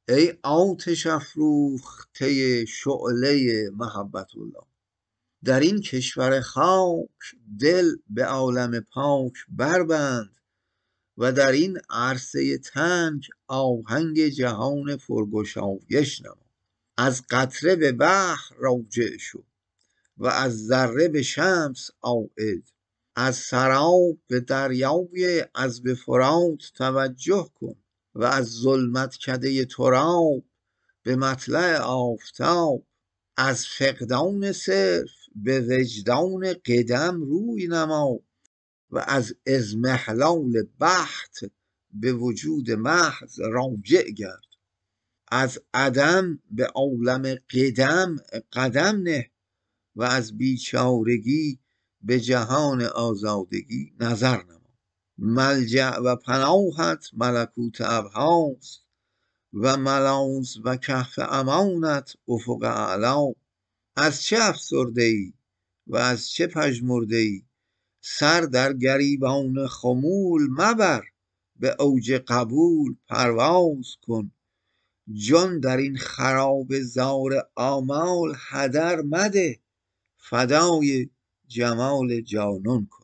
ای آتش افروخته شعله محبت الله، در این کشور خاک دل به عالم پاک بربند و در این عرصه تنگ آهنگ جهان پرگشایش نما. از قطره به بحر راجع شو و از ذره به شمس عاید، از سراب به دریای عذب فرات توجه کن و از ظلمت کده تراب به مطلع آفتاب. از فقدان صرف به وجدان قدم روی نما و از اضمحلال بحت به وجود محض راجع گرد. از عدم به عالم قدم قدم نه و از بیچارگی به جهان آزادگی نظر نما. ملجأ و پناهت ملکوت ابهاست و ملاذ و کهف امانت افق اعلی. از چه افسرده ای و از چه پژمرده ای؟ سر در گریبان خمول مبر، به اوج قبول پرواز کن. جان در این خراب زار آمال هدر مده، فدای جمال جانان کن.